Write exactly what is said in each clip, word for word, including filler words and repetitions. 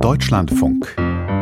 Deutschlandfunk.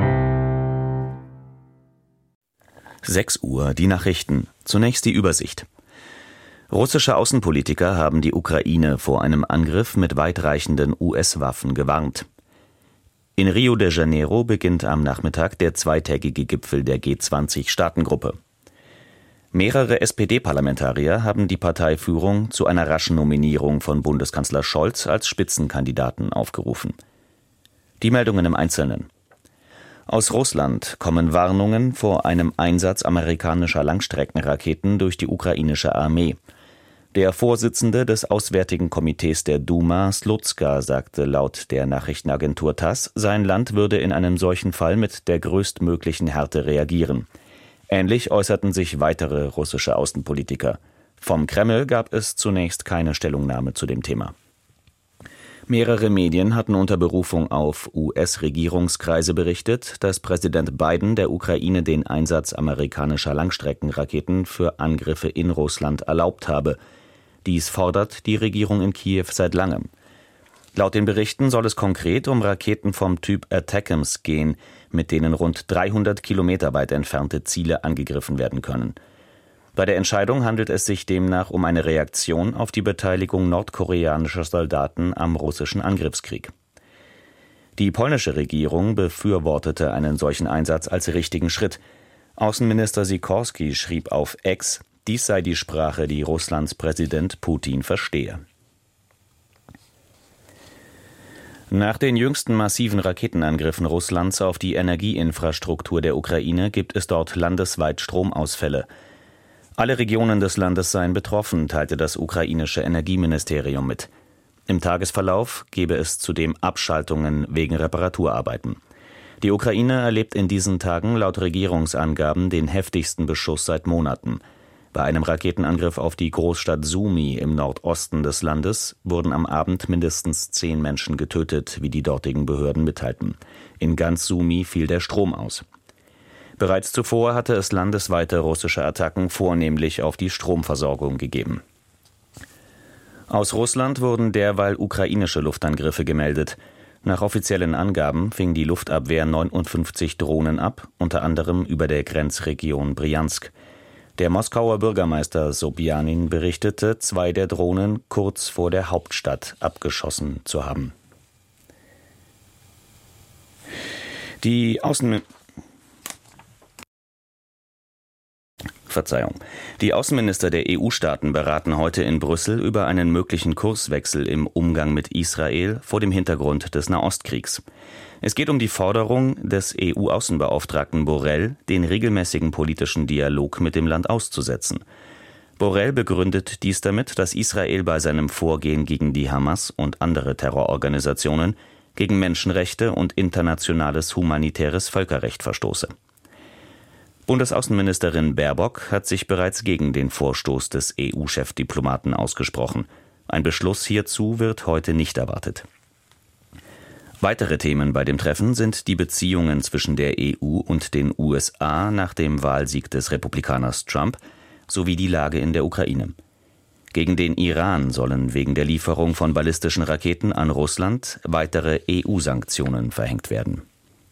sechs Uhr, die Nachrichten. Zunächst die Übersicht. Russische Außenpolitiker haben die Ukraine vor einem Angriff mit weitreichenden U S-Waffen gewarnt. In Rio de Janeiro beginnt am Nachmittag der zweitägige Gipfel der G zwanzig Staatengruppe. Mehrere S P D-Parlamentarier haben die Parteiführung zu einer raschen Nominierung von Bundeskanzler Scholz als Spitzenkandidaten aufgerufen. Die Meldungen im Einzelnen. Aus Russland kommen Warnungen vor einem Einsatz amerikanischer Langstreckenraketen durch die ukrainische Armee. Der Vorsitzende des Auswärtigen Komitees der Duma, Slutska, sagte laut der Nachrichtenagentur TASS, sein Land würde in einem solchen Fall mit der größtmöglichen Härte reagieren. Ähnlich äußerten sich weitere russische Außenpolitiker. Vom Kreml gab es zunächst keine Stellungnahme zu dem Thema. Mehrere Medien hatten unter Berufung auf U S-Regierungskreise berichtet, dass Präsident Biden der Ukraine den Einsatz amerikanischer Langstreckenraketen für Angriffe in Russland erlaubt habe. Dies fordert die Regierung in Kiew seit langem. Laut den Berichten soll es konkret um Raketen vom Typ ATACMS gehen, mit denen rund dreihundert Kilometer weit entfernte Ziele angegriffen werden können. Bei der Entscheidung handelt es sich demnach um eine Reaktion auf die Beteiligung nordkoreanischer Soldaten am russischen Angriffskrieg. Die polnische Regierung befürwortete einen solchen Einsatz als richtigen Schritt. Außenminister Sikorski schrieb auf X, dies sei die Sprache, die Russlands Präsident Putin verstehe. Nach den jüngsten massiven Raketenangriffen Russlands auf die Energieinfrastruktur der Ukraine gibt es dort landesweit Stromausfälle. Alle Regionen des Landes seien betroffen, teilte das ukrainische Energieministerium mit. Im Tagesverlauf gebe es zudem Abschaltungen wegen Reparaturarbeiten. Die Ukraine erlebt in diesen Tagen laut Regierungsangaben den heftigsten Beschuss seit Monaten. Bei einem Raketenangriff auf die Großstadt Sumy im Nordosten des Landes wurden am Abend mindestens zehn Menschen getötet, wie die dortigen Behörden mitteilten. In ganz Sumy fiel der Strom aus. Bereits zuvor hatte es landesweite russische Attacken vornehmlich auf die Stromversorgung gegeben. Aus Russland wurden derweil ukrainische Luftangriffe gemeldet. Nach offiziellen Angaben fing die Luftabwehr neunundfünfzig Drohnen ab, unter anderem über der Grenzregion Brjansk. Der Moskauer Bürgermeister Sobjanin berichtete, zwei der Drohnen kurz vor der Hauptstadt abgeschossen zu haben. Die Außen Verzeihung. Die Außenminister der E U-Staaten beraten heute in Brüssel über einen möglichen Kurswechsel im Umgang mit Israel vor dem Hintergrund des Nahostkriegs. Es geht um die Forderung des E U-Außenbeauftragten Borrell, den regelmäßigen politischen Dialog mit dem Land auszusetzen. Borrell begründet dies damit, dass Israel bei seinem Vorgehen gegen die Hamas und andere Terrororganisationen gegen Menschenrechte und internationales humanitäres Völkerrecht verstoße. Bundesaußenministerin Baerbock hat sich bereits gegen den Vorstoß des E U-Chefdiplomaten ausgesprochen. Ein Beschluss hierzu wird heute nicht erwartet. Weitere Themen bei dem Treffen sind die Beziehungen zwischen der E U und den U S A nach dem Wahlsieg des Republikaners Trump sowie die Lage in der Ukraine. Gegen den Iran sollen wegen der Lieferung von ballistischen Raketen an Russland weitere E U-Sanktionen verhängt werden.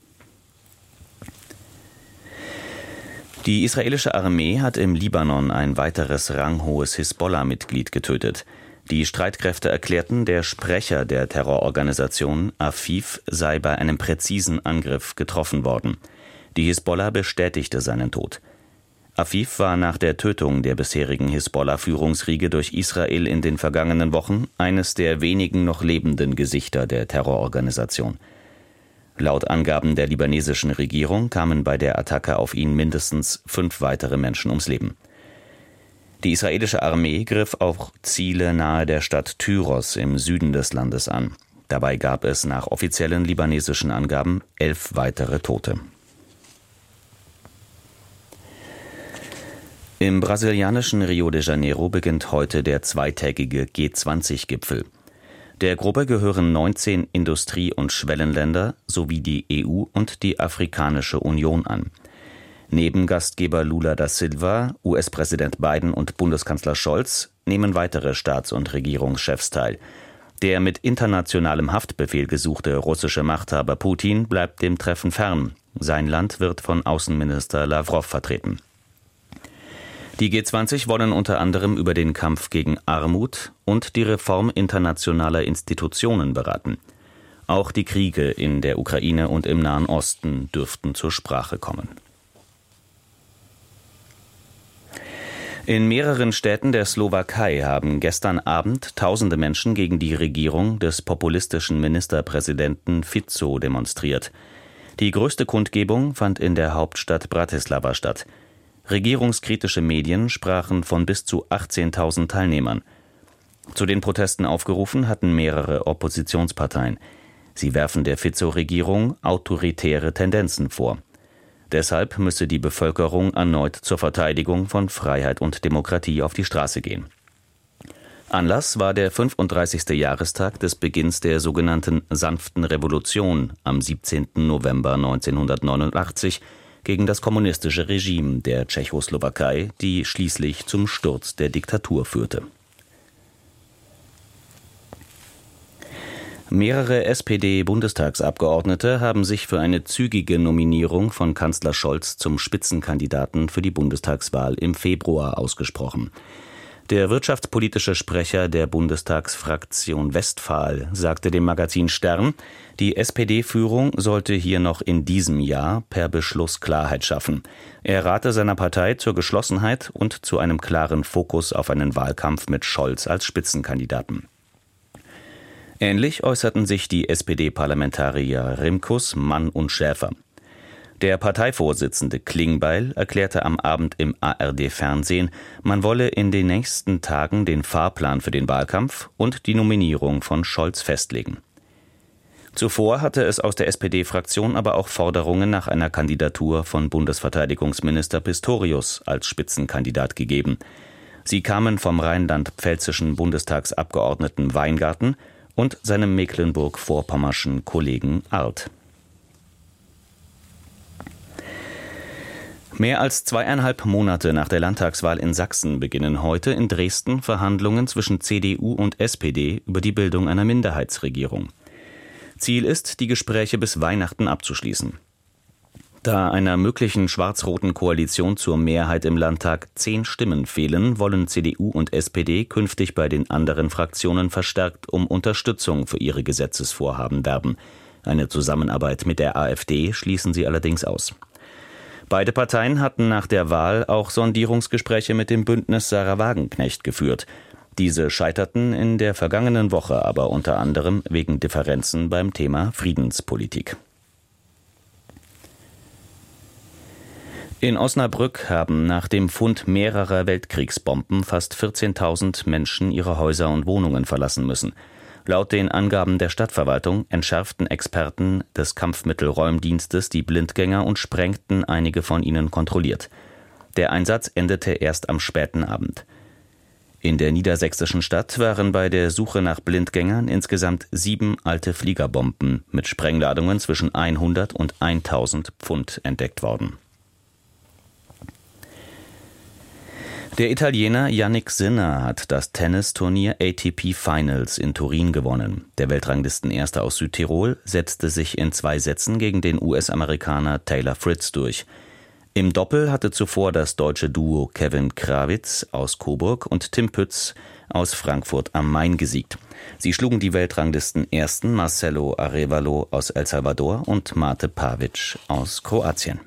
Die israelische Armee hat im Libanon ein weiteres ranghohes Hisbollah-Mitglied getötet. Die Streitkräfte erklärten, der Sprecher der Terrororganisation, Afif, sei bei einem präzisen Angriff getroffen worden. Die Hisbollah bestätigte seinen Tod. Afif war nach der Tötung der bisherigen Hisbollah-Führungsriege durch Israel in den vergangenen Wochen eines der wenigen noch lebenden Gesichter der Terrororganisation. Laut Angaben der libanesischen Regierung kamen bei der Attacke auf ihn mindestens fünf weitere Menschen ums Leben. Die israelische Armee griff auch Ziele nahe der Stadt Tyros im Süden des Landes an. Dabei gab es nach offiziellen libanesischen Angaben elf weitere Tote. Im brasilianischen Rio de Janeiro beginnt heute der zweitägige G zwanzig Gipfel. Der Gruppe gehören neunzehn Industrie- und Schwellenländer sowie die E U und die Afrikanische Union an. Neben Gastgeber Lula da Silva, U S-Präsident Biden und Bundeskanzler Scholz nehmen weitere Staats- und Regierungschefs teil. Der mit internationalem Haftbefehl gesuchte russische Machthaber Putin bleibt dem Treffen fern. Sein Land wird von Außenminister Lawrow vertreten. Die G zwanzig wollen unter anderem über den Kampf gegen Armut und die Reform internationaler Institutionen beraten. Auch die Kriege in der Ukraine und im Nahen Osten dürften zur Sprache kommen. In mehreren Städten der Slowakei haben gestern Abend tausende Menschen gegen die Regierung des populistischen Ministerpräsidenten Fico demonstriert. Die größte Kundgebung fand in der Hauptstadt Bratislava statt. Regierungskritische Medien sprachen von bis zu achtzehntausend Teilnehmern. Zu den Protesten aufgerufen hatten mehrere Oppositionsparteien. Sie werfen der Fico-Regierung autoritäre Tendenzen vor. Deshalb müsse die Bevölkerung erneut zur Verteidigung von Freiheit und Demokratie auf die Straße gehen. Anlass war der fünfunddreißigste Jahrestag des Beginns der sogenannten Sanften Revolution am siebzehnten November neunzehnhundertneunundachtzig gegen das kommunistische Regime der Tschechoslowakei, die schließlich zum Sturz der Diktatur führte. Mehrere S P D-Bundestagsabgeordnete haben sich für eine zügige Nominierung von Kanzler Scholz zum Spitzenkandidaten für die Bundestagswahl im Februar ausgesprochen. Der wirtschaftspolitische Sprecher der Bundestagsfraktion Westphal sagte dem Magazin Stern, die S P D-Führung sollte hier noch in diesem Jahr per Beschluss Klarheit schaffen. Er rate seiner Partei zur Geschlossenheit und zu einem klaren Fokus auf einen Wahlkampf mit Scholz als Spitzenkandidaten. Ähnlich äußerten sich die S P D-Parlamentarier Rimkus, Mann und Schäfer. Der Parteivorsitzende Klingbeil erklärte am Abend im A R D-Fernsehen, man wolle in den nächsten Tagen den Fahrplan für den Wahlkampf und die Nominierung von Scholz festlegen. Zuvor hatte es aus der S P D-Fraktion aber auch Forderungen nach einer Kandidatur von Bundesverteidigungsminister Pistorius als Spitzenkandidat gegeben. Sie kamen vom rheinland-pfälzischen Bundestagsabgeordneten Weingarten und seinem mecklenburg-vorpommerschen Kollegen Arlt. Mehr als zweieinhalb Monate nach der Landtagswahl in Sachsen beginnen heute in Dresden Verhandlungen zwischen C D U und S P D über die Bildung einer Minderheitsregierung. Ziel ist, die Gespräche bis Weihnachten abzuschließen. Da einer möglichen schwarz-roten Koalition zur Mehrheit im Landtag zehn Stimmen fehlen, wollen C D U und S P D künftig bei den anderen Fraktionen verstärkt um Unterstützung für ihre Gesetzesvorhaben werben. Eine Zusammenarbeit mit der AfD schließen sie allerdings aus. Beide Parteien hatten nach der Wahl auch Sondierungsgespräche mit dem Bündnis Sarah Wagenknecht geführt. Diese scheiterten in der vergangenen Woche aber unter anderem wegen Differenzen beim Thema Friedenspolitik. In Osnabrück haben nach dem Fund mehrerer Weltkriegsbomben fast vierzehntausend Menschen ihre Häuser und Wohnungen verlassen müssen. Laut den Angaben der Stadtverwaltung entschärften Experten des Kampfmittelräumdienstes die Blindgänger und sprengten einige von ihnen kontrolliert. Der Einsatz endete erst am späten Abend. In der niedersächsischen Stadt waren bei der Suche nach Blindgängern insgesamt sieben alte Fliegerbomben mit Sprengladungen zwischen hundert und tausend Pfund entdeckt worden. Der Italiener Jannik Sinner hat das Tennisturnier A T P Finals in Turin gewonnen. Der Weltranglistenerste aus Südtirol setzte sich in zwei Sätzen gegen den U S-Amerikaner Taylor Fritz durch. Im Doppel hatte zuvor das deutsche Duo Kevin Krawitz aus Coburg und Tim Pütz aus Frankfurt am Main gesiegt. Sie schlugen die Weltranglistenersten Marcelo Arévalo aus El Salvador und Mate Pavic aus Kroatien.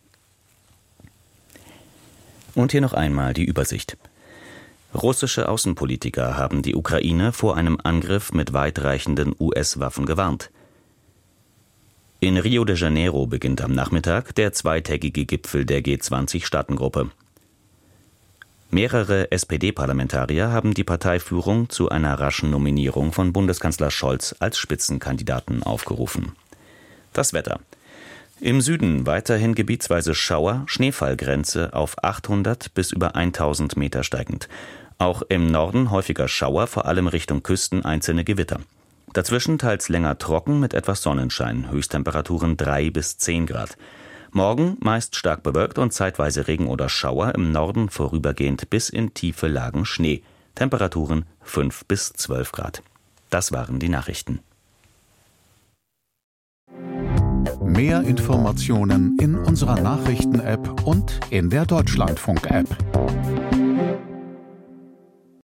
Und hier noch einmal die Übersicht. Russische Außenpolitiker haben die Ukraine vor einem Angriff mit weitreichenden U S-Waffen gewarnt. In Rio de Janeiro beginnt am Nachmittag der zweitägige Gipfel der G zwanzig-Staatengruppe. Mehrere S P D-Parlamentarier haben die Parteiführung zu einer raschen Nominierung von Bundeskanzler Scholz als Spitzenkandidaten aufgerufen. Das Wetter. Im Süden weiterhin gebietsweise Schauer, Schneefallgrenze auf achthundert bis über tausend Meter steigend. Auch im Norden häufiger Schauer, vor allem Richtung Küsten einzelne Gewitter. Dazwischen teils länger trocken mit etwas Sonnenschein, Höchsttemperaturen drei bis zehn Grad. Morgen meist stark bewölkt und zeitweise Regen oder Schauer, im Norden vorübergehend bis in tiefe Lagen Schnee. Temperaturen fünf bis zwölf Grad. Das waren die Nachrichten. Mehr Informationen in unserer Nachrichten-App und in der Deutschlandfunk-App.